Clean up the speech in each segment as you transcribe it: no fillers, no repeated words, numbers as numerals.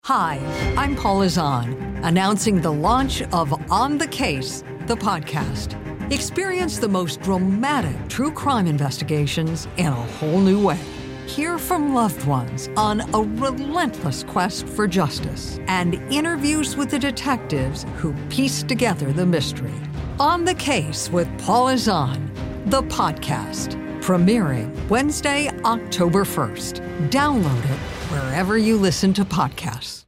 Hi, I'm Paula Zahn, announcing the launch of On the Case, the podcast. Experience the most dramatic true crime investigations in a whole new way. Hear from loved ones on a relentless quest for justice and interviews with the detectives who piece together the mystery. On the Case with Paula Zahn, the podcast, premiering Wednesday, October 1st. Download it wherever you listen to podcasts.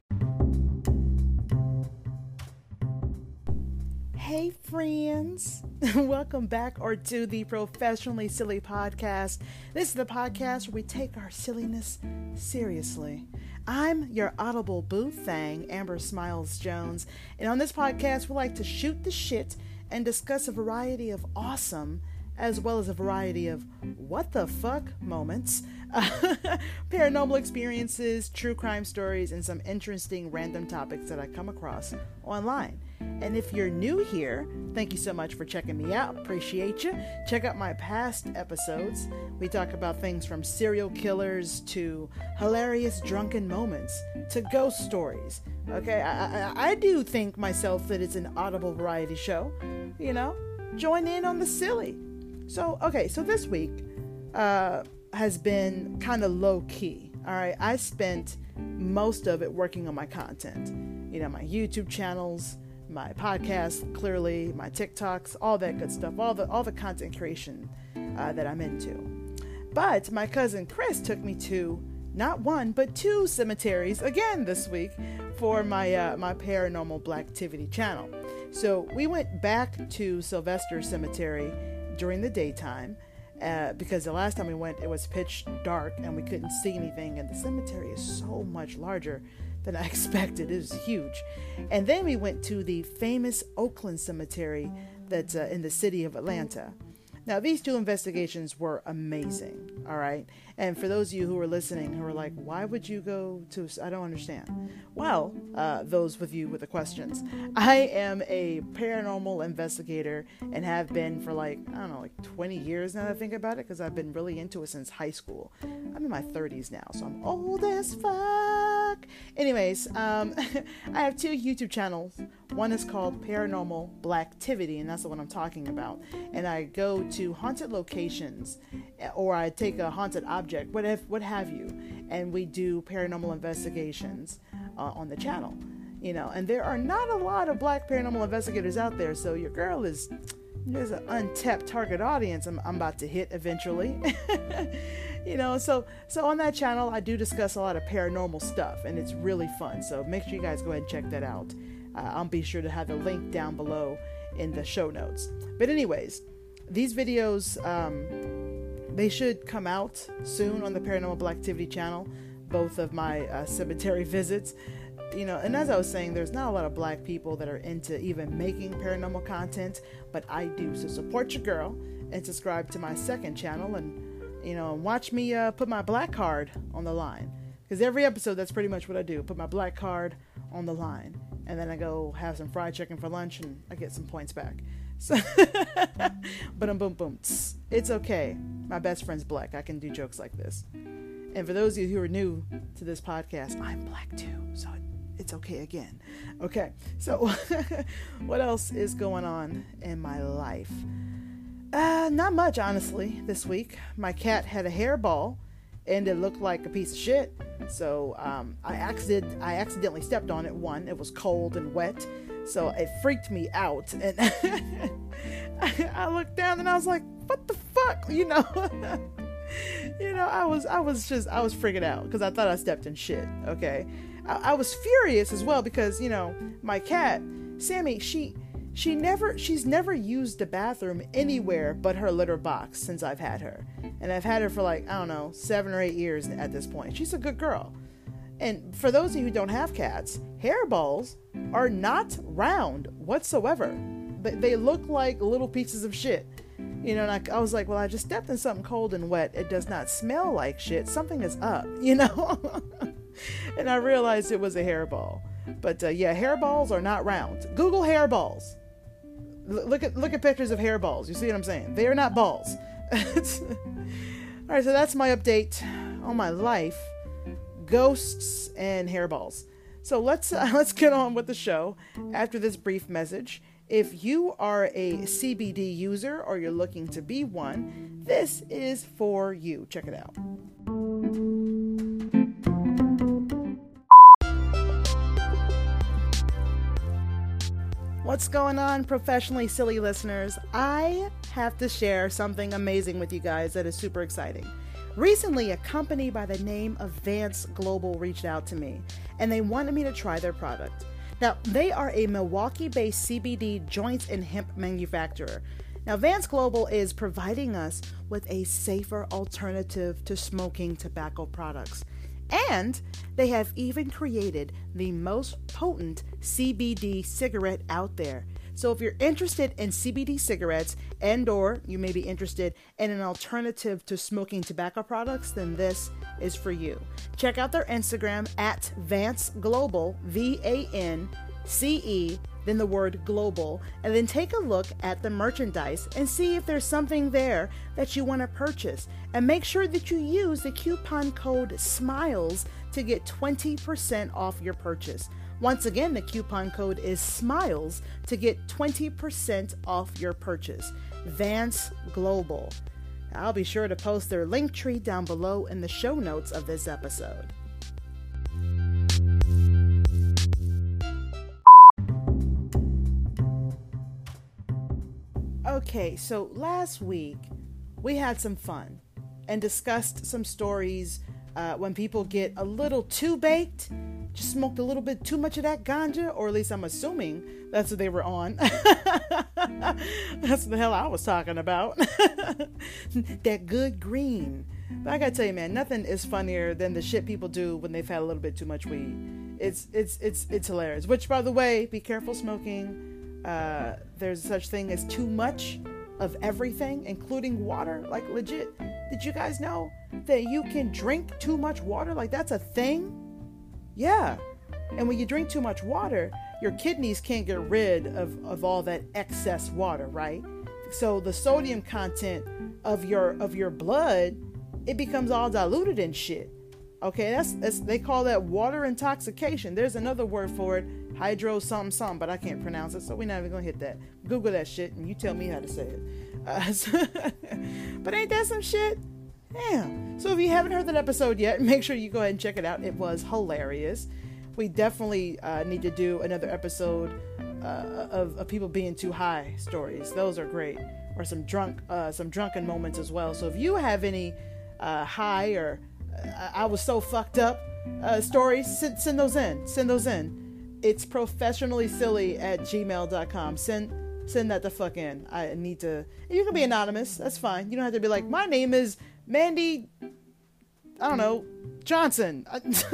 Hey friends, welcome back to the Professionally Silly Podcast. This is the podcast where we take our silliness seriously. I'm your audible boo thang, Amber Smiles Jones, and on this podcast we like to shoot the shit and discuss a variety of awesome as well as a variety of what the fuck moments, paranormal experiences, true crime stories, and some interesting random topics that I come across online. And if you're new here, thank you so much for checking me out. Appreciate you. Check out my past episodes. We talk about things from serial killers to hilarious drunken moments to ghost stories. Okay, I do think myself that it's an audible variety show. You know, join in on the silly. So this week has been kind of low key. All right, I spent most of it working on my content. You know, my YouTube channels, my podcast, clearly, my TikToks, all that good stuff, all the content creation that I'm into. But my cousin Chris took me to not one but two cemeteries again this week for my my Paranormal Blacktivity channel. So we went back to Sylvester Cemetery during the daytime because the last time we went it was pitch dark and we couldn't see anything, and the cemetery is so much larger than I expected. It was huge. And then we went to the famous Oakland Cemetery that's in the city of Atlanta. Now, these two investigations were amazing, all right? And for those of you who are listening who are like, why would you go to, I don't understand. Well, those with you with the questions. I am a paranormal investigator and have been for like 20 years now that I think about it, because I've been really into it since high school. I'm in my 30s now, so I'm old as fuck. Anyways, I have two YouTube channels. One is called Paranormal Blacktivity, and that's the one I'm talking about. And I go to haunted locations, or I take a haunted object, what have you, and we do paranormal investigations on the channel. You know, and there are not a lot of black paranormal investigators out there, so your girl there's an untapped target audience I'm about to hit eventually. You know, so on that channel I do discuss a lot of paranormal stuff, and it's really fun. So make sure you guys go ahead and check that out. I'll be sure to have the link down below in the show notes. But anyways, these videos, they should come out soon on the Paranormal Blacktivity channel, both of my cemetery visits. You know, and as I was saying, there's not a lot of black people that are into even making paranormal content, but I do. So support your girl and subscribe to my second channel, and, you know, watch me put my black card on the line. Because every episode, that's pretty much what I do. Put my black card on the line. And then I go have some fried chicken for lunch, and I get some points back. So, but boom, boom. It's okay. My best friend's black. I can do jokes like this. And for those of you who are new to this podcast, I'm black too. So it's okay again. Okay. So what else is going on in my life? Not much, honestly, this week. My cat had a hairball, and it looked like a piece of shit. So I accidentally stepped on it. One, it was cold and wet, so it freaked me out. And I looked down and I was like, "What the fuck?" You know, I was freaking out because I thought I stepped in shit. Okay, I was furious as well because, you know, my cat Sammy, she's never used the bathroom anywhere but her litter box since I've had her. And I've had her for like, 7 or 8 years at this point. She's a good girl. And for those of you who don't have cats, hairballs are not round whatsoever. They look like little pieces of shit. You know, and I was like, well, I just stepped in something cold and wet. It does not smell like shit. Something is up, you know? And I realized it was a hairball. But yeah, hairballs are not round. Google hairballs. Look at pictures of hairballs. You see what I'm saying? They are not balls. All right, so that's my update on my life, ghosts and hairballs. So let's get on with the show after this brief message. If you are a CBD user or you're looking to be one, this is for you. Check it out. What's going on, professionally silly listeners? I have to share something amazing with you guys that is super exciting. Recently, a company by the name of Vance Global reached out to me, and they wanted me to try their product. Now, they are a Milwaukee-based CBD joints and hemp manufacturer. Now, Vance Global is providing us with a safer alternative to smoking tobacco products. And they have even created the most potent CBD cigarette out there. So if you're interested in CBD cigarettes and/or you may be interested in an alternative to smoking tobacco products, then this is for you. Check out their Instagram at Vance Global, VANCE, then the word global, and then take a look at the merchandise and see if there's something there that you want to purchase. And make sure that you use the coupon code SMILES to get 20% off your purchase. Once again, the coupon code is SMILES to get 20% off your purchase. Vance Global. I'll be sure to post their link tree down below in the show notes of this episode. Okay, so last week we had some fun and discussed some stories when people get a little too baked, just smoked a little bit too much of that ganja, or at least I'm assuming that's what they were on. That's what the hell I was talking about. That good green. But I gotta tell you, man, nothing is funnier than the shit people do when they've had a little bit too much weed. It's hilarious. Which, by the way, be careful smoking. There's such thing as too much of everything, including water. Like, legit, did you guys know that you can drink too much water? Like, that's a thing? Yeah. And when you drink too much water, your kidneys can't get rid of all that excess water, right? So the sodium content of your blood, it becomes all diluted and shit. Okay, that's they call that water intoxication. There's another word for it, hydro something, but I can't pronounce it, so we're not even gonna hit that. Google that shit and you tell me how to say it. But ain't that some shit? Damn. So if you haven't heard that episode yet, make sure you go ahead and check it out. It was hilarious. We definitely need to do another episode of people being too high stories. Those are great. Or some drunken moments as well. So if you have any high or I was so fucked up stories, send those in. It's professionallysilly@gmail.com. Send that the fuck in. I need to. You can be anonymous. That's fine. You don't have to be like, my name is Mandy, I don't know, Johnson.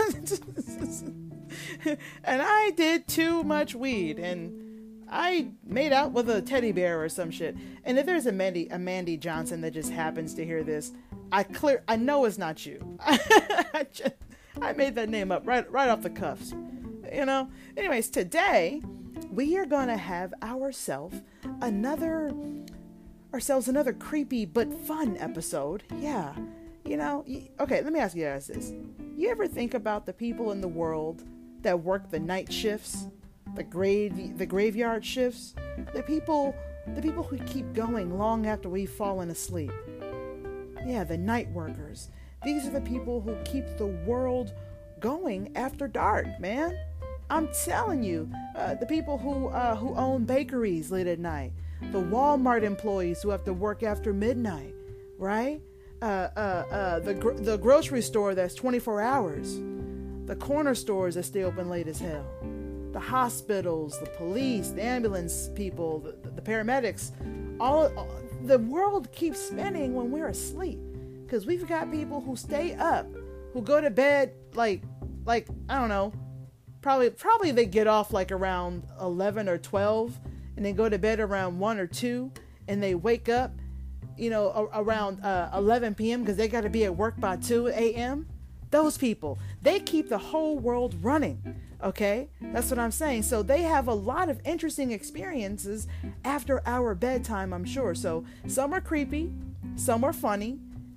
And I did too much weed and I made out with a teddy bear or some shit. And if there's a Mandy Johnson that just happens to hear this, I know it's not you. I made that name up right off the cuffs. You know? Anyways, today we are gonna have ourselves another creepy but fun episode. Yeah. You know, okay, let me ask you guys this. You ever think about the people in the world that work the night shifts, the graveyard shifts, the people who keep going long after we've fallen asleep? Yeah, the night workers. These are the people who keep the world going after dark, man. I'm telling you, the people who own bakeries late at night, the Walmart employees who have to work after midnight, right? The grocery store that's 24 hours, the corner stores that stay open late as hell, the hospitals, the police, the ambulance people, the paramedics. All the world keeps spinning when we're asleep, because we've got people who stay up, who go to bed like I don't know. Probably they get off like around 11 or 12 and then go to bed around 1 or 2 and they wake up, around 11 p.m. because they got to be at work by 2 a.m. Those people, they keep the whole world running. Okay, that's what I'm saying. So they have a lot of interesting experiences after our bedtime, I'm sure. So some are creepy, some are funny,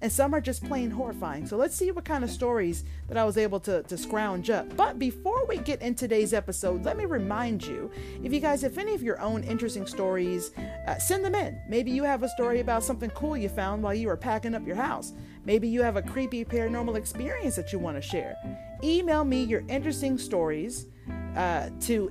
and some are just plain horrifying. So let's see what kind of stories that I was able to scrounge up. But before we get in today's episode, let me remind you, if you guys have any of your own interesting stories, send them in. Maybe you have a story about something cool you found while you were packing up your house. Maybe you have a creepy paranormal experience that you want to share. Email me your interesting stories to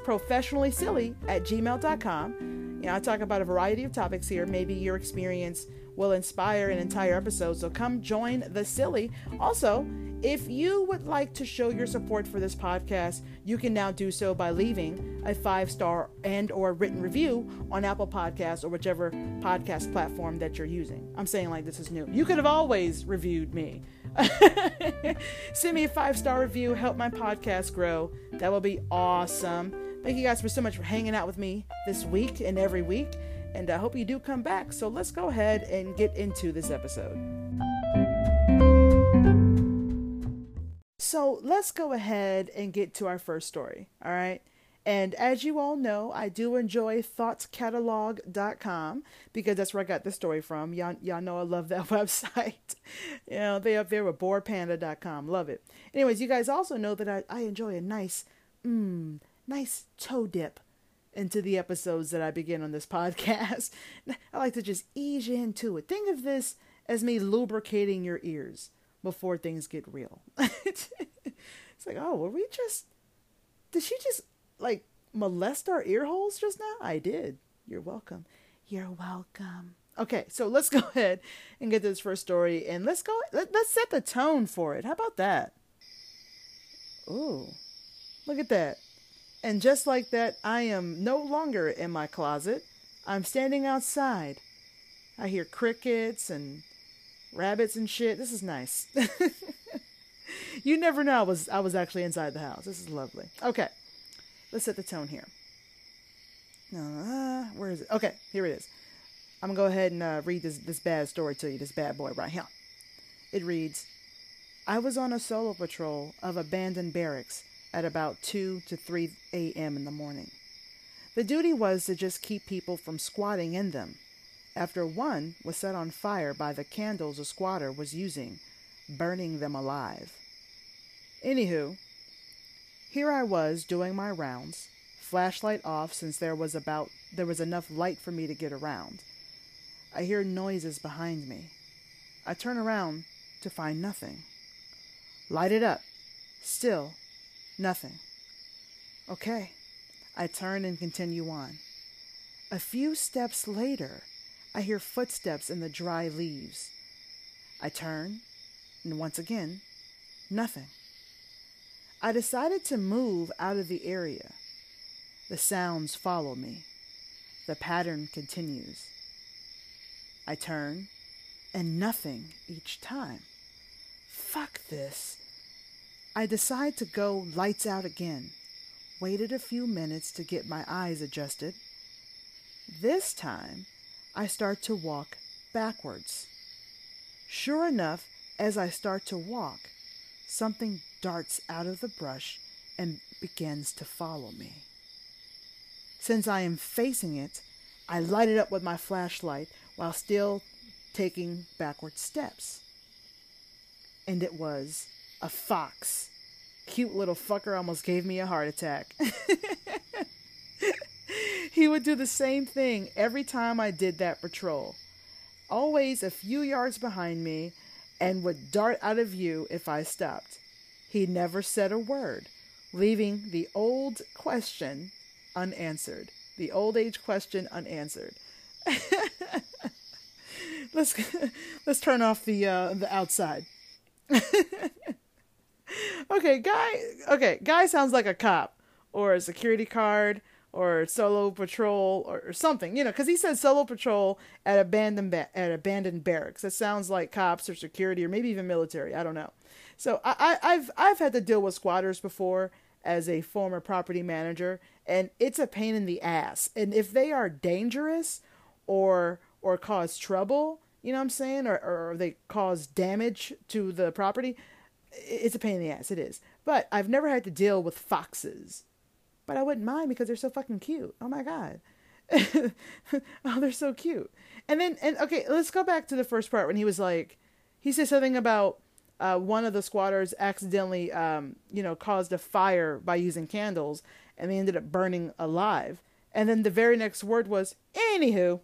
itsprofessionallysilly@gmail.com. I talk about a variety of topics here. Maybe your experience will inspire an entire episode, so come join the silly. Also, if you would like to show your support for this podcast, you can now do so by leaving a 5-star and or written review on Apple Podcasts or whichever podcast platform that you're using. I'm saying like this is new. You could have always reviewed me. Send me a 5-star review, help my podcast grow. That will be awesome. Thank you guys so much for hanging out with me this week and every week, and I hope you do come back. So let's go ahead and get into this episode. So let's go ahead and get to our first story, all right? And as you all know, I do enjoy thoughtscatalog.com because that's where I got this story from. Y'all know I love that website. They up there with boarpanda.com. Love it. Anyways, you guys also know that I enjoy a nice toe dip into the episodes that I begin on this podcast. I like to just ease you into it. Think of this as me lubricating your ears before things get real. It's like, oh, did she just like molest our ear holes just now? I did. You're welcome. You're welcome. Okay, so let's go ahead and get to this first story, and let's set the tone for it. How about that? Ooh, look at that. And just like that, I am no longer in my closet. I'm standing outside. I hear crickets and rabbits and shit. This is nice. You never know I was actually inside the house. This is lovely. Okay, let's set the tone here. Where is it? Okay, here it is. I'm going to go ahead and read this bad story to you, this bad boy right here. It reads, I was on a solo patrol of abandoned barracks at about 2 to 3 a.m. in the morning. The duty was to just keep people from squatting in them, after one was set on fire by the candles a squatter was using, burning them alive. Anywho, here I was doing my rounds, flashlight off since there was enough light for me to get around. I hear noises behind me. I turn around to find nothing. Light it up. Still nothing. Okay. I turn and continue on. A few steps later, I hear footsteps in the dry leaves. I turn, and once again, nothing. I decided to move out of the area. The sounds follow me. The pattern continues. I turn, and nothing each time. Fuck this. I decide to go lights out again. Waited a few minutes to get my eyes adjusted. This time, I start to walk backwards. Sure enough, as I start to walk, something darts out of the brush and begins to follow me. Since I am facing it, I light it up with my flashlight while still taking backward steps. And it was a fox. Cute little fucker almost gave me a heart attack. He would do the same thing every time I did that patrol. Always a few yards behind me and would dart out of view if I stopped. He never said a word, leaving the old question unanswered. The old age question unanswered. Let's turn off the outside. Guy sounds like a cop or a security guard or solo patrol or something, because he said solo patrol at abandoned barracks. That sounds like cops or security or maybe even military. I don't know. So I've had to deal with squatters before as a former property manager, and it's a pain in the ass. And if they are dangerous or cause trouble, you know what I'm saying, or they cause damage to the property, it's a pain in the ass. It is. But I've never had to deal with foxes. But I wouldn't mind because they're so fucking cute. Oh my God. Oh, they're so cute. And okay, let's go back to the first part when he was like, he said something about one of the squatters accidentally, caused a fire by using candles, and they ended up burning alive. And then the very next word was, anywho.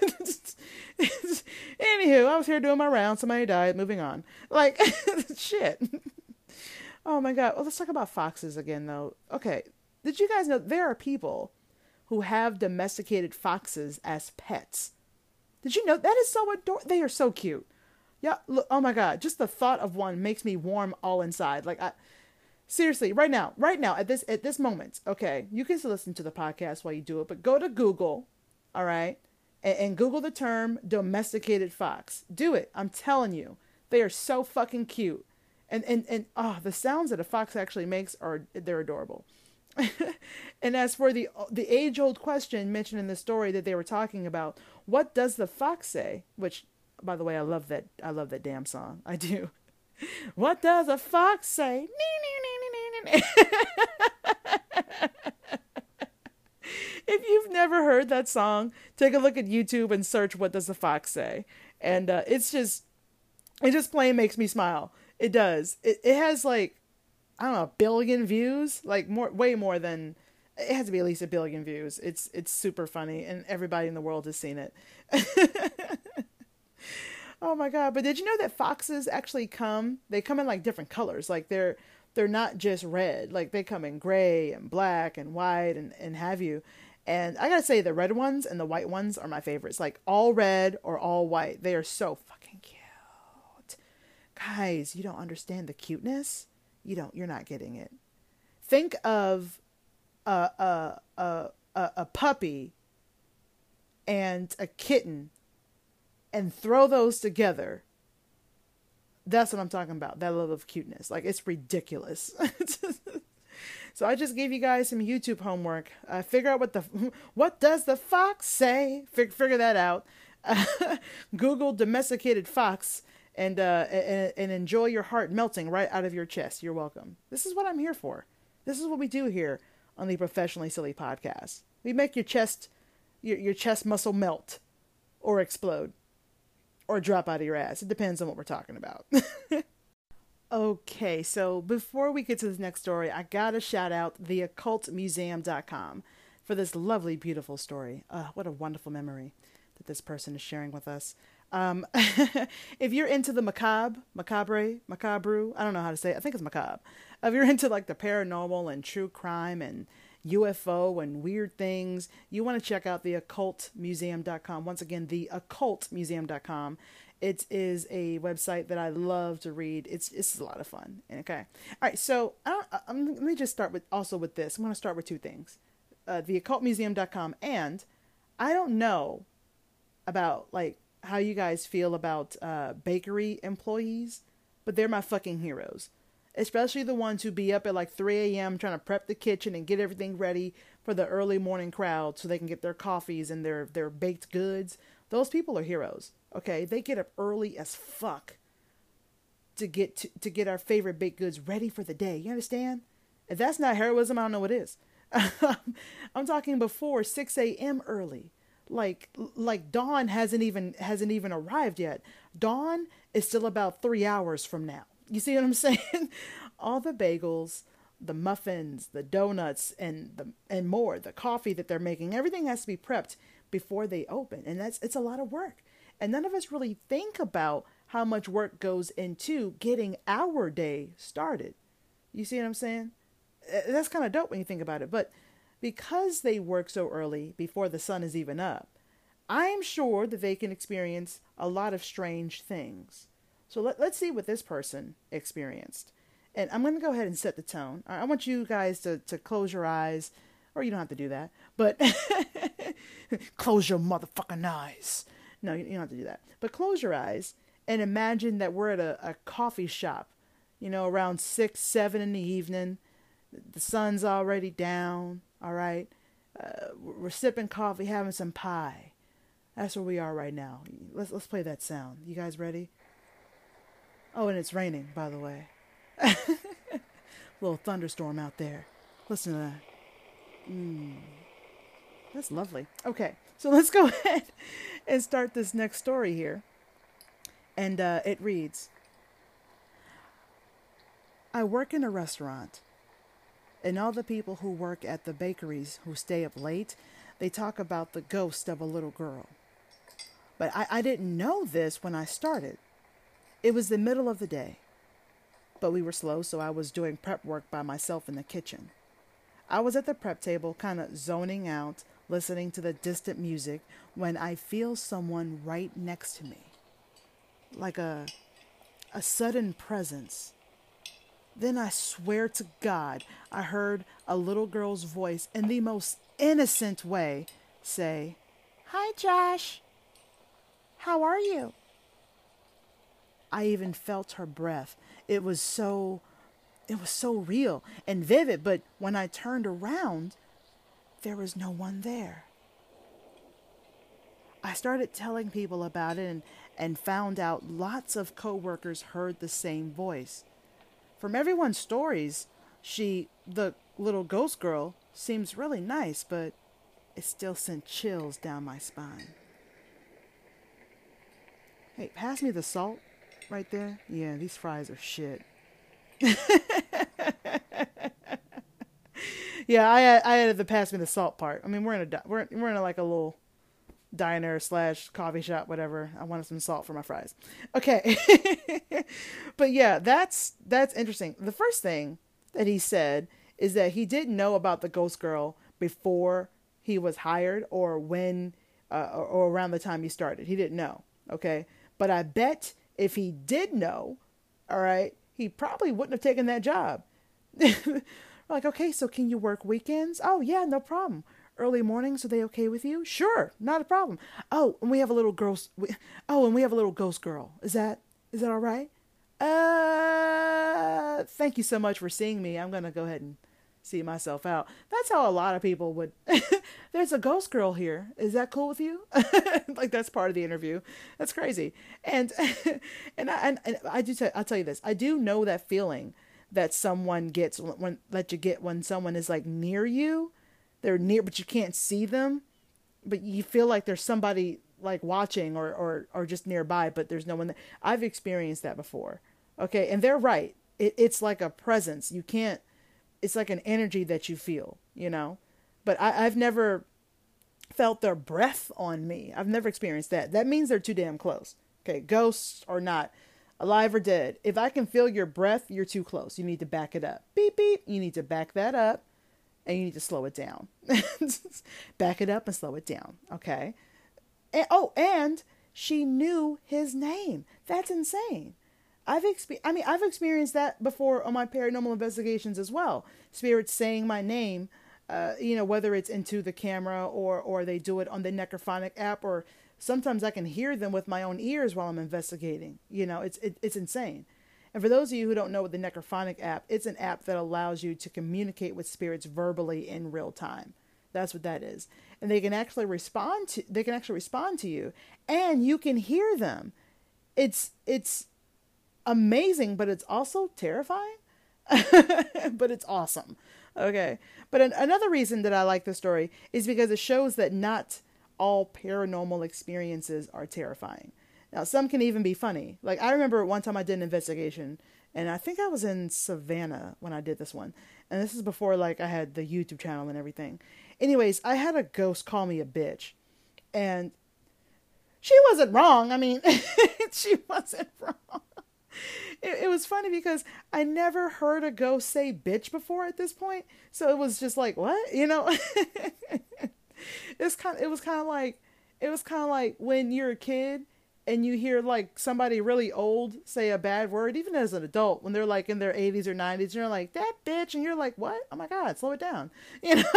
Anywho, I was here doing my round. Somebody died. Moving on. Like, shit. Oh my God. Well, let's talk about foxes again, though. Okay. Did you guys know there are people who have domesticated foxes as pets? Did you know that is so adorable? They are so cute. Yeah. Look, oh my God. Just the thought of one makes me warm all inside. Like, seriously, right now, at this moment, okay, you can still listen to the podcast while you do it, but go to Google, all right, and Google the term domesticated fox. Do it. I'm telling you, they are so fucking cute. And the sounds that a fox actually makes they're adorable. And as for the age-old question mentioned in the story that they were talking about, what does the fox say? Which, by the way, I love that damn song. I do. What does a fox say? If you've never heard that song, take a look at YouTube and search "What Does the Fox Say," and it just plain makes me smile. It does. It has like, I don't know, 1 billion views, like way more than, it has to be at least 1 billion views. It's super funny, and everybody in the world has seen it. Oh my God. But did you know that foxes actually come in like different colors? Like they're not just red, like they come in gray and black and white and have you. And I gotta say, the red ones and the white ones are my favorites. Like all red or all white. They are so fucking cute. Guys, you don't understand the cuteness. You're not getting it. Think of a puppy and a kitten and throw those together. That's what I'm talking about. That level of cuteness. Like, it's ridiculous. So I just gave you guys some YouTube homework. Figure out what does the fox say? Figure that out. Google domesticated fox and enjoy your heart melting right out of your chest. You're welcome. This is what I'm here for. This is what we do here on the Professionally Silly Podcast. We make your chest muscle melt or explode or drop out of your ass. It depends on what we're talking about. Okay, so before we get to this next story, I gotta shout out theoccultmuseum.com for this lovely, beautiful story. What a wonderful memory that this person is sharing with us. If you're into the macabre, I don't know how to say it. I think it's macabre. If you're into like the paranormal and true crime and UFO and weird things, you want to check out theoccultmuseum.com. Once again, theoccultmuseum.com. It is a website that I love to read. It's a lot of fun. Okay. All right. So let me just start with this. I'm going to start with two things. Theoccultmuseum.com. And I don't know about like how you guys feel about bakery employees, but they're my fucking heroes. Especially the ones who be up at like 3 a.m. trying to prep the kitchen and get everything ready for the early morning crowd so they can get their coffees and their baked goods. Those people are heroes. Okay, they get up early as fuck to get our favorite baked goods ready for the day. You understand? If that's not heroism, I don't know what is. I'm talking before 6 a.m. early. Like dawn hasn't even arrived yet. Dawn is still about 3 hours from now. You see what I'm saying? All the bagels, the muffins, the donuts, and more, the coffee that they're making, everything has to be prepped before they open, and it's a lot of work. And none of us really think about how much work goes into getting our day started. You see what I'm saying? That's kind of dope when you think about it. But because they work so early before the sun is even up, I'm sure that they can experience a lot of strange things. So let's see what this person experienced. And I'm going to go ahead and set the tone. I want you guys to close your eyes, or you don't have to do that, but close your motherfucking eyes. No, you don't have to do that. But close your eyes and imagine that we're at a coffee shop, around 6, 7 in the evening. The sun's already down, all right? We're sipping coffee, having some pie. That's where we are right now. Let's play that sound. You guys ready? Oh, and it's raining, by the way. Little thunderstorm out there. Listen to that. That's lovely. Okay, so let's go ahead and start this next story here. And it reads, I work in a restaurant, and all the people who work at the bakeries who stay up late, they talk about the ghost of a little girl. But I didn't know this when I started. It was the middle of the day. But we were slow, so I was doing prep work by myself in the kitchen. I was at the prep table, kind of zoning out, listening to the distant music, when I feel someone right next to me. Like a sudden presence. Then I swear to God, I heard a little girl's voice in the most innocent way say, Hi, Josh. How are you? I even felt her breath. It was so real and vivid, but when I turned around, there was no one there. I started telling people about it and found out lots of coworkers heard the same voice. From everyone's stories, the little ghost girl, seems really nice, but it still sent chills down my spine. Hey, pass me the salt right there. Yeah, these fries are shit. Yeah, I added the pass me the salt part. I mean, we're in a like a little diner / coffee shop, whatever. I wanted some salt for my fries. Okay. But yeah, that's interesting. The first thing that he said is that he didn't know about the ghost girl before he was hired or when or around the time he started. He didn't know. Okay. But I bet if he did know, all right, he probably wouldn't have taken that job. Like, okay, so can you work weekends? Oh, yeah, no problem. Early mornings, are they okay with you? Sure, not a problem. Oh, and we have a little ghost. And we have a little ghost girl. Is that all right? Thank you so much for seeing me. I'm gonna go ahead and see myself out. That's how a lot of people would. There's a ghost girl here. Is that cool with you? Like that's part of the interview. That's crazy. And I'll tell you this. I do know that feeling that someone gets when someone is like near you. They're near, but you can't see them. But you feel like there's somebody like watching or just nearby, but there's no one there. I've experienced that before. Okay, and they're right. It's like a presence. You can't. It's like an energy that you feel, you know. But I've never felt their breath on me. I've never experienced that. That means they're too damn close. Okay, ghosts or not, alive or dead. If I can feel your breath, you're too close. You need to back it up. Beep, beep. You need to back that up. And you need to slow it down. Back it up and slow it down. Okay. And she knew his name. That's insane. I've experienced that before on my paranormal investigations as well. Spirits saying my name, whether it's into the camera or they do it on the Necrophonic app, or sometimes I can hear them with my own ears while I'm investigating. You know, it's insane. And for those of you who don't know what the Necrophonic app, it's an app that allows you to communicate with spirits verbally in real time. That's what that is. And they can actually respond to you, and you can hear them. It's amazing, but it's also terrifying. But it's awesome. Okay. But another reason that I like this story is because it shows that not all paranormal experiences are terrifying. Now, some can even be funny. Like, I remember one time I did an investigation, and I think I was in Savannah when I did this one. And this is before, like, I had the YouTube channel and everything. Anyways, I had a ghost call me a bitch. And she wasn't wrong. I mean, she wasn't wrong. It was funny because I never heard a ghost say bitch before at this point. So it was just like, what? You know? It was kind of like when you're a kid and you hear like somebody really old say a bad word, even as an adult, when they're like in their 80s or 90s, and you're like, that bitch, and you're like, what? Oh my God, slow it down. You know,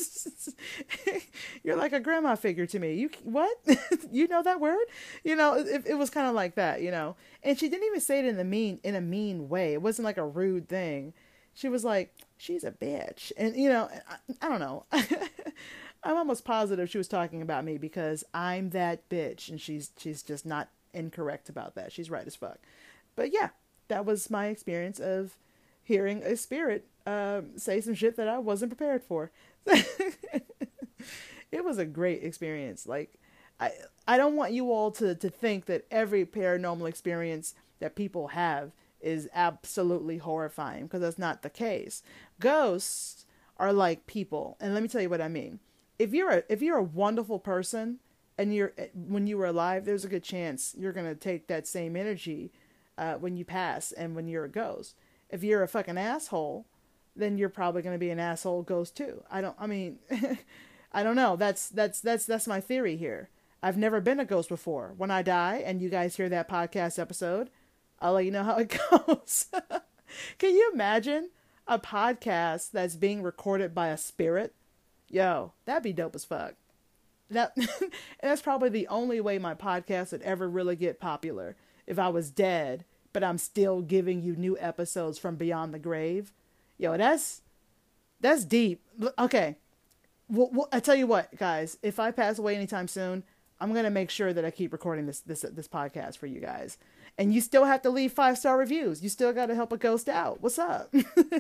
you're like a grandma figure to me. You, what? You know that word? You know, it was kind of like that, you know, and she didn't even say it in a mean way. It wasn't like a rude thing. She was like, she's a bitch. And, you know, I don't know. I'm almost positive she was talking about me because I'm that bitch, and she's just not incorrect about that. She's right as fuck. But yeah, that was my experience of hearing a spirit say some shit that I wasn't prepared for. It was a great experience. Like, I I don't want you all to think that every paranormal experience that people have is absolutely horrifying, because that's not the case. Ghosts are like people, and let me tell you what I mean. If you're a wonderful person, and you're when you were alive, there's a good chance you're gonna take that same energy when you pass and when you're a ghost. If you're a fucking asshole, then you're probably gonna be an asshole ghost too. I mean, I don't know. That's my theory here. I've never been a ghost before. When I die and you guys hear that podcast episode, I'll let you know how it goes. Can you imagine a podcast that's being recorded by a spirit? Yo, that'd be dope as fuck. That and that's probably the only way my podcast would ever really get popular. If I was dead, but I'm still giving you new episodes from beyond the grave. Yo, that's deep. Okay. Well, I tell you what, guys, if I pass away anytime soon, I'm gonna make sure that I keep recording this podcast for you guys. And you still have to leave 5-star reviews. You still got to help a ghost out. What's up?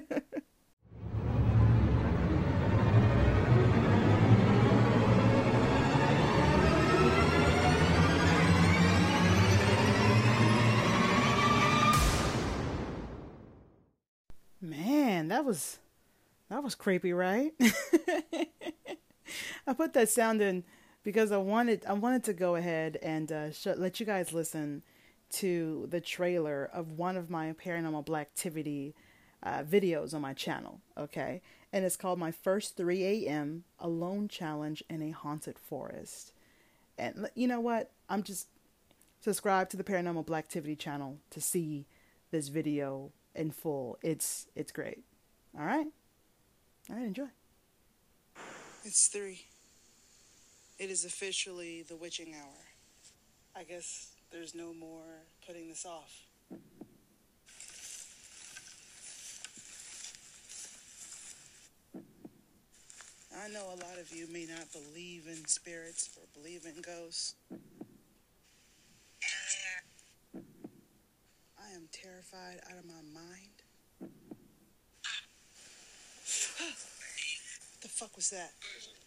Man, that was creepy, right? I put that sound in because I wanted to go ahead and let you guys listen to the trailer of one of my Paranormal Blacktivity videos on my channel, okay? And it's called My First 3 a.m. Alone Challenge in a Haunted Forest. And you know what? I'm just subscribed to the Paranormal Blacktivity channel to see this video in full. It's great. All right, enjoy. It's 3. It is officially the witching hour. I guess there's no more putting this off. I know a lot of you may not believe in spirits or believe in ghosts. I am terrified out of my mind. What the fuck was that?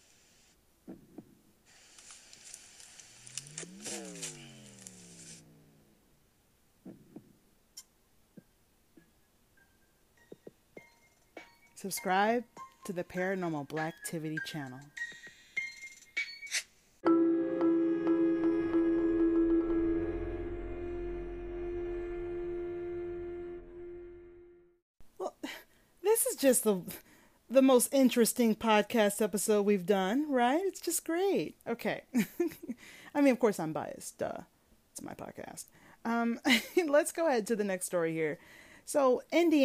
Subscribe to the Paranormal Blacktivity channel. Well, this is just the most interesting podcast episode we've done, right? It's just great. Okay. I mean, of course I'm biased. Duh. It's my podcast. Let's go ahead to the next story here. So,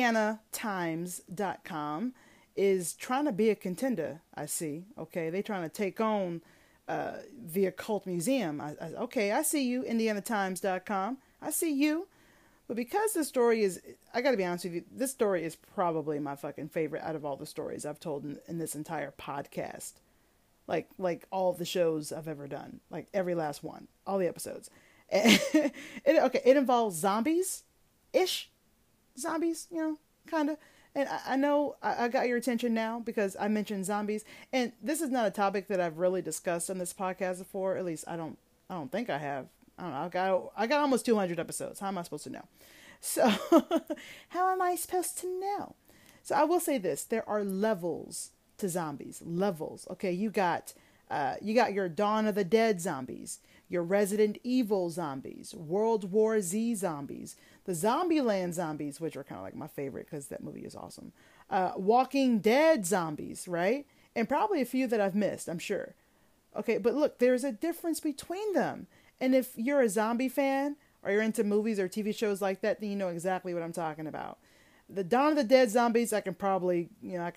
IndianaTimes.com is trying to be a contender, I see. Okay, they're trying to take on the Occult Museum. Okay, I see you, IndianaTimes.com. I see you. But because this story is, I gotta be honest with you, this story is probably my fucking favorite out of all the stories I've told in this entire podcast. Like all the shows I've ever done. Like every last one. All the episodes. It involves zombies-ish. Zombies, kind of. And I know I got your attention now because I mentioned zombies. And this is not a topic that I've really discussed on this podcast before. At least I don't think I have. I don't know. I got almost 200 episodes. How am I supposed to know? So, how am I supposed to know? So I will say this: there are levels to zombies. Levels. Okay, you got your Dawn of the Dead zombies, your Resident Evil zombies, World War Z zombies, the Zombieland zombies, which are kind of like my favorite because that movie is awesome. Walking Dead zombies, right? And probably a few that I've missed, I'm sure. Okay, but look, there's a difference between them. And if you're a zombie fan or you're into movies or TV shows like that, then you know exactly what I'm talking about. The Dawn of the Dead zombies, I can probably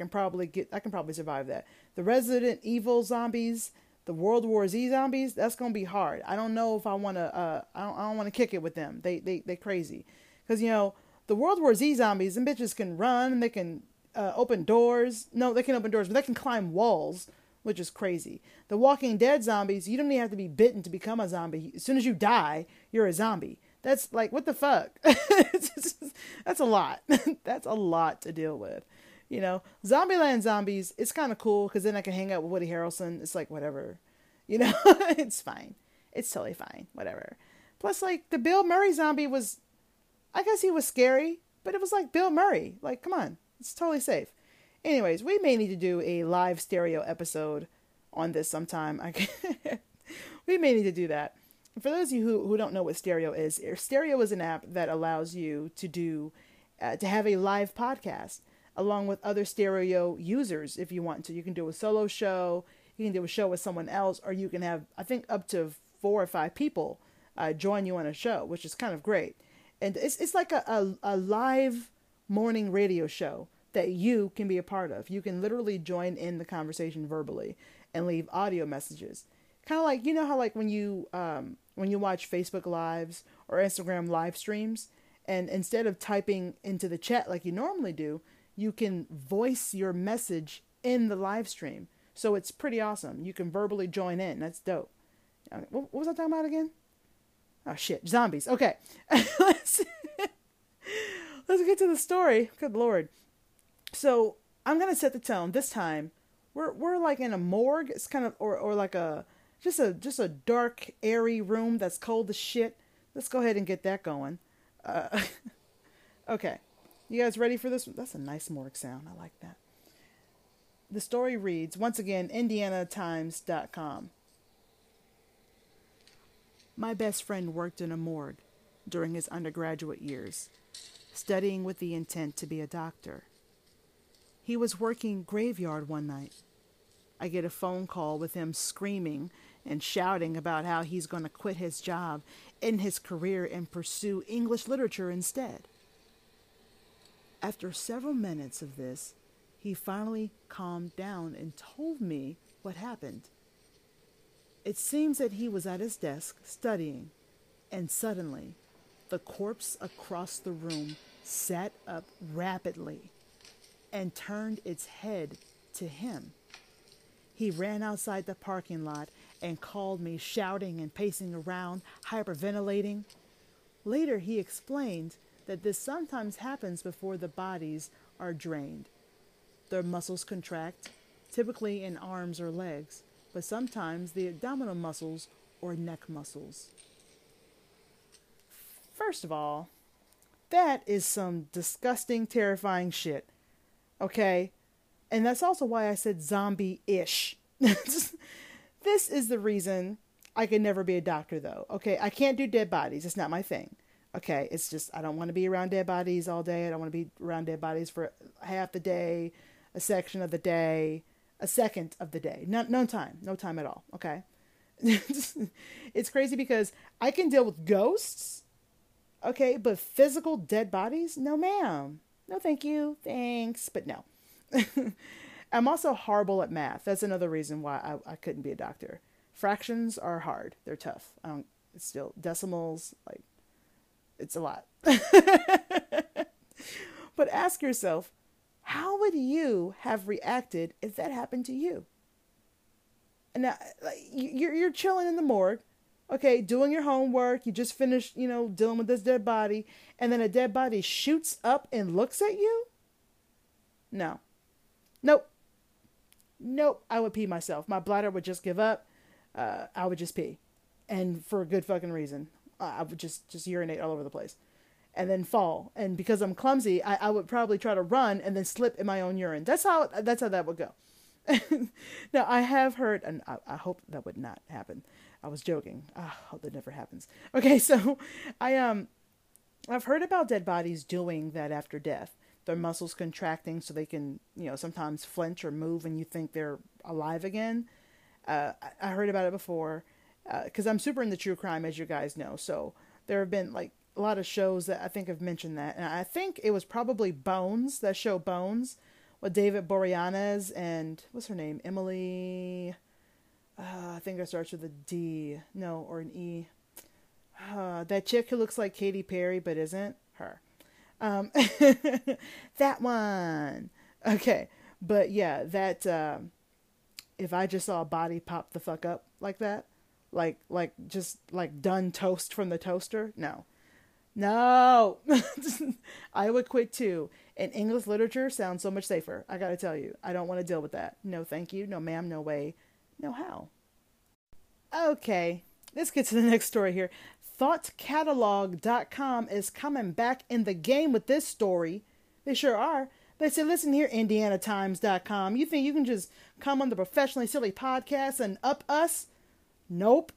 survive that. The Resident Evil zombies, the World War Z zombies, that's gonna be hard. I don't know if I wanna. I don't want to kick it with them. They crazy, because the World War Z zombies, them bitches can run. They can open doors. No, they can open doors, but they can climb walls, which is crazy. The Walking Dead zombies, you don't even have to be bitten to become a zombie. As soon as you die, you're a zombie. That's like, what the fuck? That's a lot. That's a lot to deal with. Zombieland zombies, it's kind of cool because then I can hang out with Woody Harrelson. It's like, whatever. It's fine. It's totally fine. Whatever. Plus, like, the Bill Murray zombie was, I guess he was scary, but it was like Bill Murray. Like, come on. It's totally safe. Anyways, we may need to do a live stereo episode on this sometime. We may need to do that. For those of you who don't know what stereo is an app that allows you to have a live podcast along with other stereo users if you want to. You can do a solo show, you can do a show with someone else, or you can have, I think, up to 4 or 5 people join you on a show, which is kind of great. And it's like a live morning radio show that you can be a part of. You can literally join in the conversation verbally and leave audio messages. Kind of like, you know how like when you watch Facebook Lives or Instagram live streams, and instead of typing into the chat like you normally do, you can voice your message in the live stream. So it's pretty awesome. You can verbally join in. That's dope. What was I talking about again? Oh shit, zombies. Okay. let's get to the story. Good Lord. So I'm going to set the tone. This time we're like in a morgue. It's kind of, or like just a dark, airy room that's cold as shit. Let's go ahead and get that going. Okay. You guys ready for this? That's a nice morgue sound. I like that. The story reads, once again, IndianaTimes.com. My best friend worked in a morgue during his undergraduate years, studying with the intent to be a doctor. He was working graveyard one night. I get a phone call with him screaming and shouting about how he's going to quit his job, end his career, and pursue English literature instead. After several minutes of this, he finally calmed down and told me what happened. It seems that he was at his desk studying, and suddenly, the corpse across the room sat up rapidly and turned its head to him. He ran outside the parking lot and called me, shouting and pacing around, hyperventilating. Later, he explained that this sometimes happens before the bodies are drained. Their muscles contract, typically in arms or legs, but sometimes the abdominal muscles or neck muscles. First of all, that is some disgusting, terrifying shit. Okay? And that's also why I said zombie-ish. This is the reason I could never be a doctor, though. Okay? I can't do dead bodies. It's not my thing. Okay? It's just, I don't want to be around dead bodies all day. I don't want to be around dead bodies for half the day, a section of the day, a second of the day. No time at all. Okay? It's crazy because I can deal with ghosts. Okay? But physical dead bodies? No, ma'am. No, thank you. Thanks. But no. I'm also horrible at math. That's another reason why I couldn't be a doctor. Fractions are hard. They're tough. It's still decimals. Like, it's a lot. But ask yourself, how would you have reacted if that happened to you? And now, you're chilling in the morgue, okay, doing your homework. You just finished, dealing with this dead body, and then a dead body shoots up and looks at you? No. Nope. I would pee myself. My bladder would just give up. I would just pee. And for a good fucking reason. I would just urinate all over the place. And then fall. And because I'm clumsy, I would probably try to run and then slip in my own urine. That's how that would go. Now, I have heard, and I hope that would not happen. I was joking. I hope that never happens. Okay, so I've heard about dead bodies doing that after death. Their muscles contracting so they can, sometimes flinch or move and you think they're alive again. I heard about it before because I'm super into true crime, as you guys know. So there have been like a lot of shows that I think have mentioned that. And I think it was probably Bones, that show Bones, with David Boreanaz and what's her name? Emily. I think it starts with a D. No, or an E. That chick who looks like Katy Perry but isn't her. That one. Okay. But yeah, that, if I just saw a body pop the fuck up like that, like done toast from the toaster, no, I would quit too. And English literature sounds so much safer. I gotta tell you, I don't want to deal with that. No, thank you. No, ma'am. No way. No how. Okay. Let's get to the next story here. ThoughtCatalog.com is coming back in the game with this story. They sure are. They said, listen here, IndianaTimes.com. You think you can just come on the Professionally Silly podcast and up us? Nope.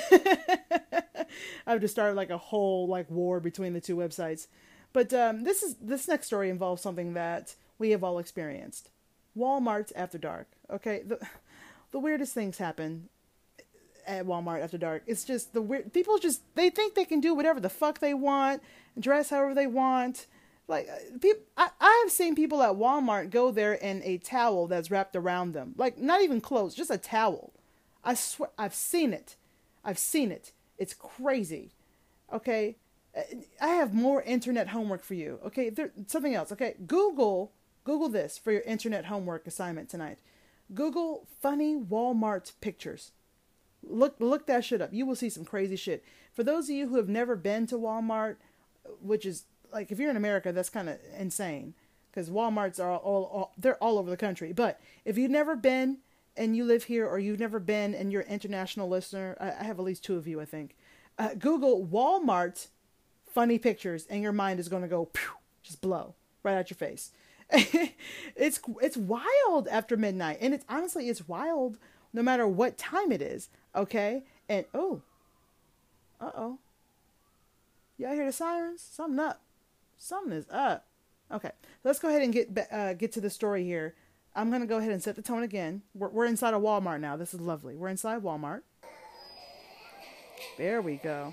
I've just started like a whole like war between the two websites. But this next story involves something that we have all experienced. Walmart's after dark. Okay, the weirdest things happen at Walmart after dark. It's just the weird people they think they can do whatever the fuck they want, dress however they want. Like people, I have seen people at Walmart go there in a towel that's wrapped around them, like not even clothes, just a towel. I swear, I've seen it. It's crazy. Okay, I have more internet homework for you. Okay, something else. Okay, Google this for your internet homework assignment tonight. Google funny Walmart pictures. Look that shit up. You will see some crazy shit. For those of you who have never been to Walmart, which is like if you're in America, that's kind of insane because Walmarts are they're all over the country. But if you've never been and you live here, or you've never been and you're an international listener, I have at least two of you, I think. Google Walmart funny pictures, and your mind is going to go pew, just blow right out your face. It's wild after midnight, and it's wild no matter what time it is. Okay, and y'all hear the sirens? Something is up. Okay, let's go ahead and get to the story here. I'm gonna go ahead and set the tone again. We're inside a Walmart now. This is lovely. We're inside Walmart. There we go.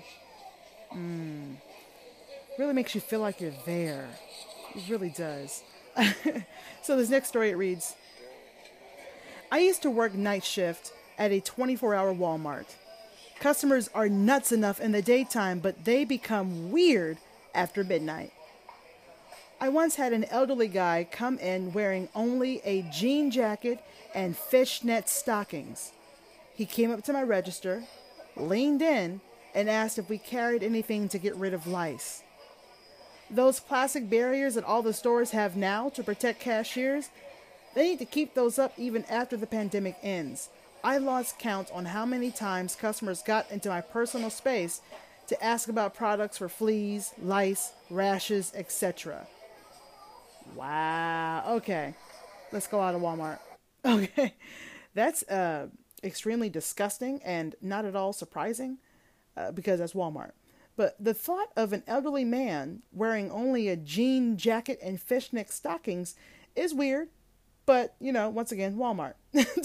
Really makes you feel like you're there. It really does. So this next story, it reads, I used to work night shift at a 24-hour Walmart. Customers are nuts enough in the daytime, but they become weird after midnight. I once had an elderly guy come in wearing only a jean jacket and fishnet stockings. He came up to my register, leaned in, and asked if we carried anything to get rid of lice. Those plastic barriers that all the stores have now to protect cashiers, they need to keep those up even after the pandemic ends. I lost count on how many times customers got into my personal space to ask about products for fleas, lice, rashes, etc. Wow. Okay. Let's go out of Walmart. Okay. That's extremely disgusting and not at all surprising because that's Walmart. But the thought of an elderly man wearing only a jean jacket and fishnet stockings is weird. But, once again, Walmart.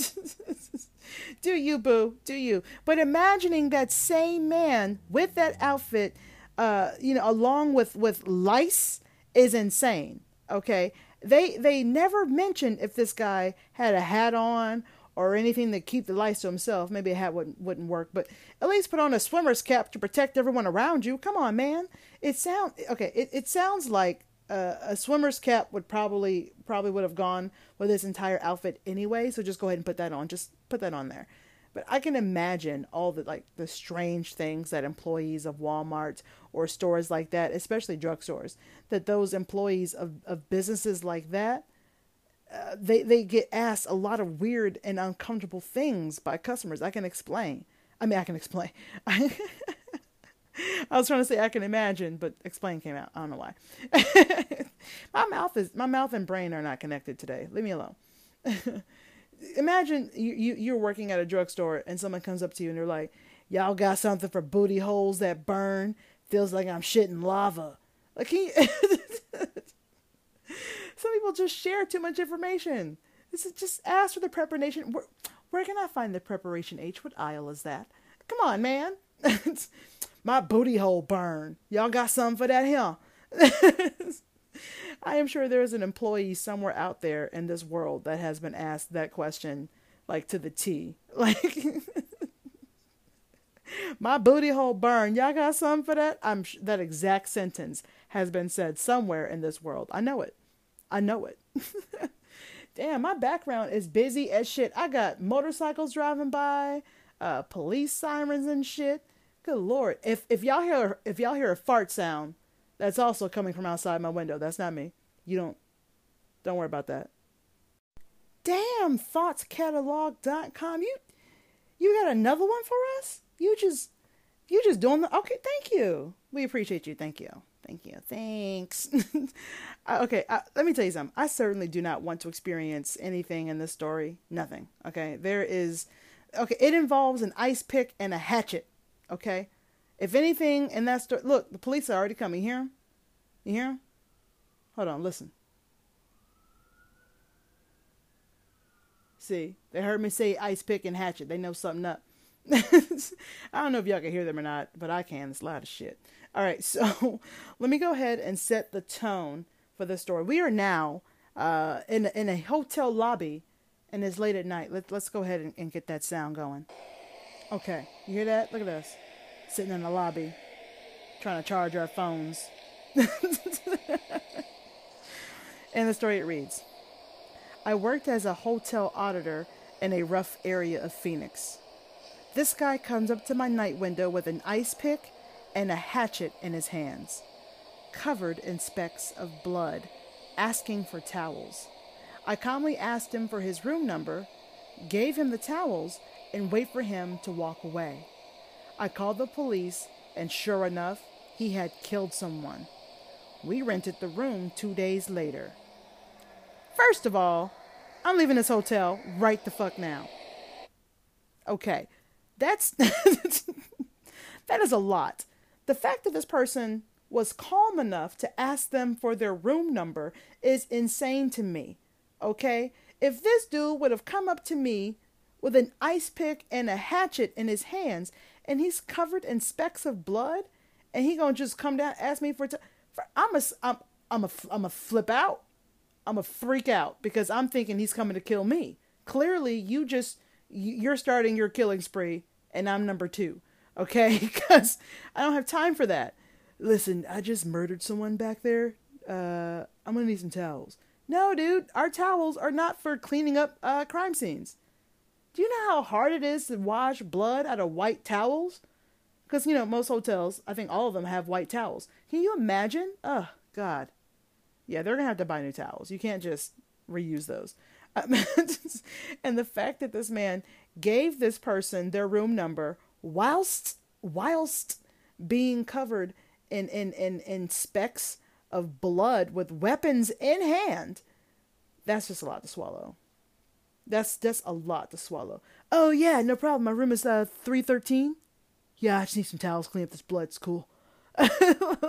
Do you, boo. Do you. But imagining that same man with that outfit, along with lice is insane. Okay? They never mentioned if this guy had a hat on or anything to keep the lice to himself. Maybe a hat wouldn't work, but at least put on a swimmer's cap to protect everyone around you. Come on, man. It sounds like a swimmer's cap would probably would have gone with his entire outfit anyway. So just go ahead and put that on. Just put that on there. But I can imagine all the strange things that employees of Walmart or stores like that, especially drugstores, that those employees of businesses like that, they get asked a lot of weird and uncomfortable things by customers. I can explain. I was trying to say I can imagine, but explain came out. I don't know why. My mouth and brain are not connected today. Leave me alone. Imagine you're working at a drugstore and someone comes up to you and they're like, y'all got something for booty holes that burn? Feels like I'm shitting lava. Like some people just share too much information. This is just ask for the preparation. Where can I find the preparation H? What aisle is that? Come on, man. My booty hole burn. Y'all got something for that here? I am sure there is an employee somewhere out there in this world that has been asked that question, like to the T. Like, my booty hole burn. Y'all got something for that? That exact sentence has been said somewhere in this world. I know it. Damn, my background is busy as shit. I got motorcycles driving by, police sirens and shit. Good Lord. If y'all hear a fart sound, that's also coming from outside my window. That's not me. Don't worry about that. Damn, thoughtscatalog.com. You got another one for us? You just You just doing the, okay, thank you. We appreciate you. Thank you. Thank you. Thanks. Okay, let me tell you something. I certainly do not want to experience anything in this story. Nothing. Okay, it involves an ice pick and a hatchet. Okay, if anything in that story, look, the police are already coming. You hear him? You hear him? Hold on, listen. See, they heard me say ice pick and hatchet. They know something up. I don't know if y'all can hear them or not, but I can. It's loud as shit. All right, so let me go ahead and set the tone for the story. We are now in a hotel lobby, and it's late at night. Let's go ahead and get that sound going. Okay, you hear that? Look at us sitting in the lobby, trying to charge our phones. And the story, it reads: I worked as a hotel auditor in a rough area of Phoenix. This guy comes up to my night window with an ice pick and a hatchet in his hands, covered in specks of blood, asking for towels. I calmly asked him for his room number, gave him the towels, and wait for him to walk away. I called the police, and sure enough, he had killed someone. We rented the room 2 days later. First of all, I'm leaving this hotel right the fuck now. Okay, that's that is a lot. The fact that this person was calm enough to ask them for their room number is insane to me. Okay, if this dude would have come up to me with an ice pick and a hatchet in his hands, and he's covered in specks of blood, and he gonna just come down and ask me I'm a flip out. I'm a freak out because I'm thinking he's coming to kill me. Clearly, you're starting your killing spree, and I'm number 2. Okay, because I don't have time for that. Listen, I just murdered someone back there. I'm gonna need some towels. No, dude, our towels are not for cleaning up crime scenes. Do you know how hard it is to wash blood out of white towels? Because, most hotels, I think all of them have white towels. Can you imagine? Oh, God. Yeah, they're going to have to buy new towels. You can't just reuse those. And the fact that this man gave this person their room number whilst being covered in specks of blood with weapons in hand, that's just a lot to swallow. That's a lot to swallow. Oh, yeah, no problem. My room is 313. Yeah, I just need some towels, clean up this blood. It's cool. That's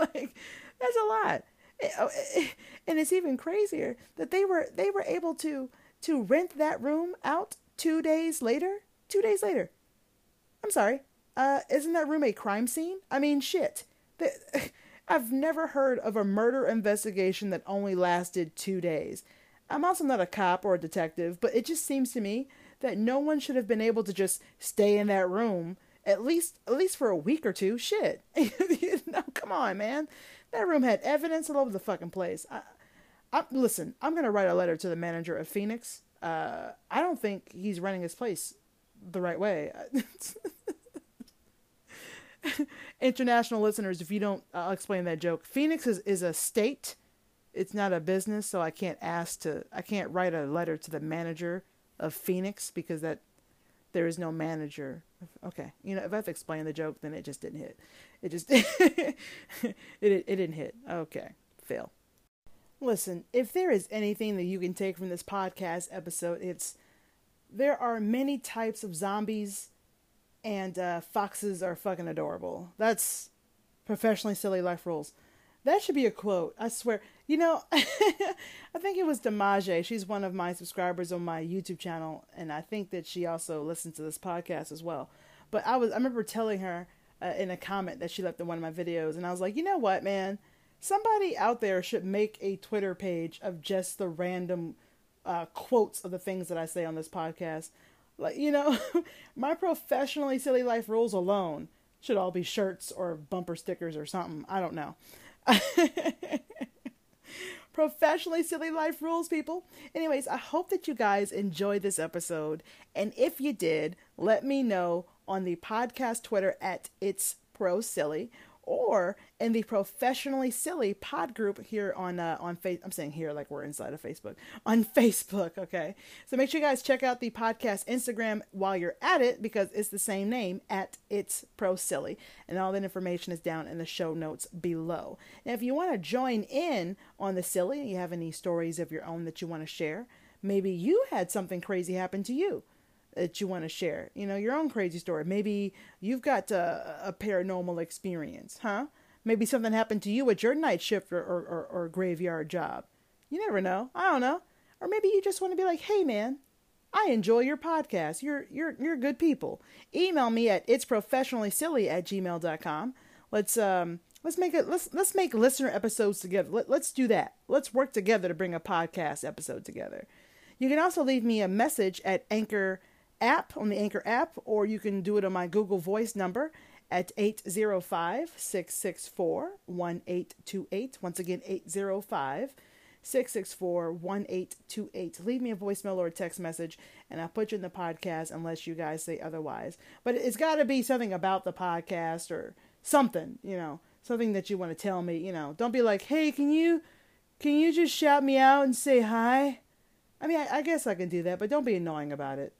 a lot. And it's even crazier that they were able to rent that room out 2 days later. 2 days later. I'm sorry. Isn't that room a crime scene? I mean, shit. I've never heard of a murder investigation that only lasted 2 days. I'm also not a cop or a detective, but it just seems to me that no one should have been able to just stay in that room at least for a week or two. Shit. Come on, man. That room had evidence all over the fucking place. Listen, I'm going to write a letter to the manager of Phoenix. I don't think he's running his place the right way. International listeners, if you don't, I'll explain that joke. Phoenix is a state. It's not a business, so I can't write a letter to the manager of Phoenix because there is no manager. Okay, if I have to explain the joke, then it just didn't hit. It just it didn't hit. Okay, fail. Listen, if there is anything that you can take from this podcast episode, there are many types of zombies, and foxes are fucking adorable. That's professionally silly life rules. That should be a quote. I swear. I think it was Damaje. She's one of my subscribers on my YouTube channel, and I think that she also listens to this podcast as well. But I remember telling her in a comment that she left in one of my videos, and I was like, you know what, man? Somebody out there should make a Twitter page of just the random quotes of the things that I say on this podcast. Like, my professionally silly life rules alone should all be shirts or bumper stickers or something. I don't know. Professionally silly life rules, people. Anyways, I hope that you guys enjoyed this episode. And if you did, let me know on the podcast Twitter at It's Pro Silly, or in the Professionally Silly pod group here on I'm saying here like we're inside of Facebook, on Facebook. Okay, so make sure you guys check out the podcast Instagram while you're at it, because it's the same name, at It's Pro Silly, and all that information is down in the show notes below. And if you want to join in on the silly, you have any stories of your own that you want to share, maybe you had something crazy happen to you that you want to share, your own crazy story. Maybe you've got a paranormal experience, huh? Maybe something happened to you at your night shift or graveyard job. You never know. I don't know. Or maybe you just want to be like, hey man, I enjoy your podcast. You're good people. Email me at itsprofessionallysilly@gmail.com. Let's make listener episodes together. Let's do that. Let's work together to bring a podcast episode together. You can also leave me a message at Anchor app, on the Anchor app, or you can do it on my Google Voice number at 805-664-1828. Once again, 805-664-1828. Leave me a voicemail or a text message, and I'll put you in the podcast unless you guys say otherwise. But it's got to be something about the podcast or something, something that you want to tell me. Don't be like, hey, can you just shout me out and say hi? I mean, I guess I can do that, but don't be annoying about it.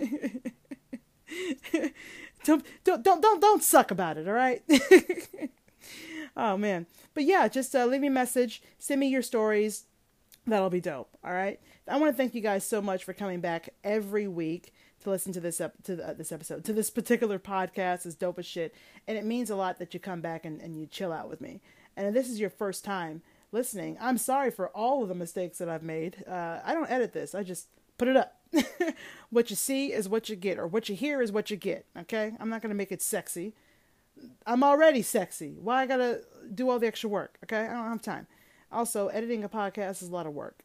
Don't suck about it, all right? Oh, man. But yeah, just leave me a message. Send me your stories. That'll be dope, all right? I want to thank you guys so much for coming back every week to listen to this episode, to this particular podcast. It's dope as shit. And it means a lot that you come back and you chill out with me. And if this is your first time listening, I'm sorry for all of the mistakes that I've made. I don't edit this. I just put it up. What you see is what you get, or what you hear is what you get. Okay? I'm not going to make it sexy. I'm already sexy. Why I got to do all the extra work? Okay? I don't have time. Also, editing a podcast is a lot of work.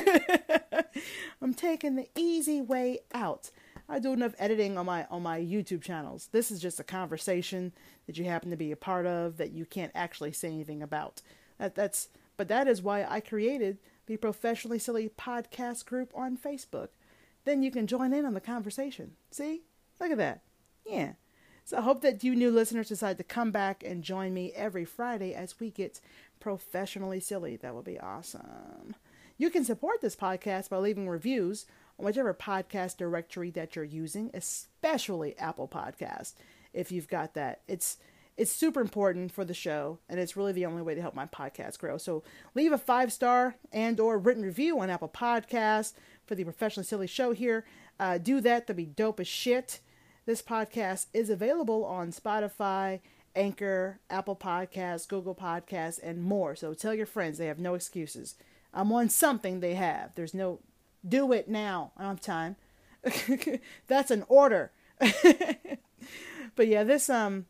I'm taking the easy way out. I do enough editing on my YouTube channels. This is just a conversation that you happen to be a part of that you can't actually say anything about. But that is why I created the Professionally Silly podcast group on Facebook. Then you can join in on the conversation. See? Look at that. Yeah. So I hope that you new listeners decide to come back and join me every Friday as we get professionally silly. That would be awesome. You can support this podcast by leaving reviews on whichever podcast directory that you're using, especially Apple Podcasts, if you've got that. It's super important for the show, and it's really the only way to help my podcast grow. So leave a 5-star and or written review on Apple Podcasts for the Professionally Silly show here. Do that. That'd be dope as shit. This podcast is available on Spotify, Anchor, Apple Podcasts, Google Podcasts, and more. So tell your friends. They have no excuses. I'm on something they have. There's no, do it now. I don't have time. That's an order. But yeah, this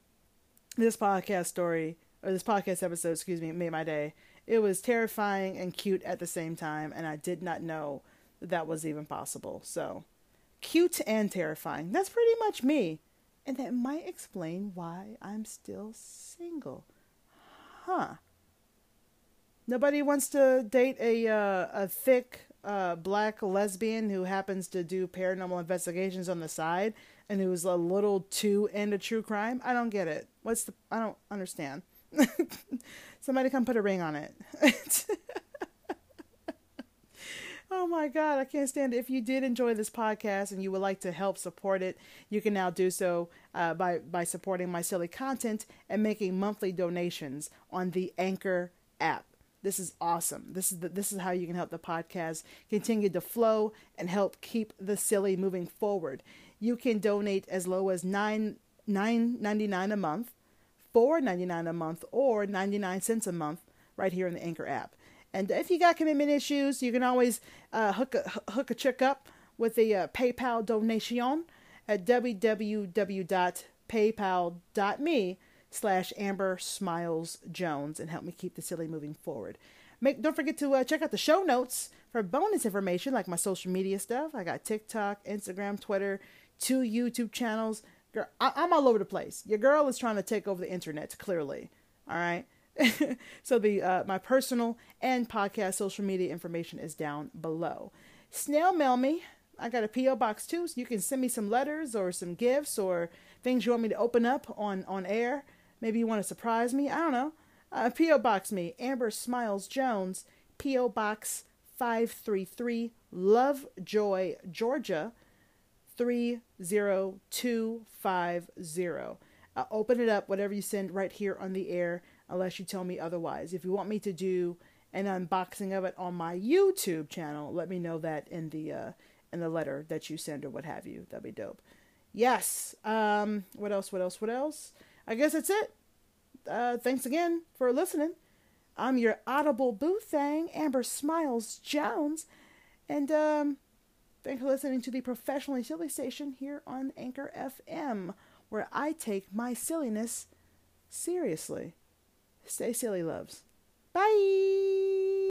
podcast story, or this podcast episode, made my day. It was terrifying and cute at the same time, and I did not know that was even possible. So, cute and terrifying. That's pretty much me. And that might explain why I'm still single. Huh. Nobody wants to date a thick black lesbian who happens to do paranormal investigations on the side and who's a little too into true crime? I don't get it. I don't understand. Somebody come put a ring on it. Oh my God, I can't stand it. If you did enjoy this podcast and you would like to help support it, you can now do so by supporting my silly content and making monthly donations on the Anchor app. This is awesome. This is how you can help the podcast continue to flow and help keep the silly moving forward. You can donate as low as $9.99 a month, $4.99 a month, or 99 cents a month right here in the Anchor app. And if you got commitment issues, you can always hook a chick up with a PayPal donation at www.paypal.me/AmberSmilesJones and help me keep the silly moving forward. Don't forget to check out the show notes for bonus information like my social media stuff. I got TikTok, Instagram, Twitter, 2 YouTube channels. Girl, I'm all over the place. Your girl is trying to take over the internet, clearly. All right. So my personal and podcast social media information is down below. Snail mail me. I got a P.O. box too, so you can send me some letters or some gifts or things you want me to open up on air. Maybe you want to surprise me. I don't know. P.O. Box me, Amber Smiles Jones, P.O. Box 533, Lovejoy, Georgia 30250. I'll open it up, whatever you send right here on the air, unless you tell me otherwise. If you want me to do an unboxing of it on my YouTube channel, let me know that in the letter that you send or what have you. That'd be dope. Yes. What else? I guess that's it. Thanks again for listening. I'm your Audible Boo Thang, Amber Smiles Jones. And thanks for listening to the Professionally Silly Station here on Anchor FM, where I take my silliness seriously. Stay silly, loves. Bye!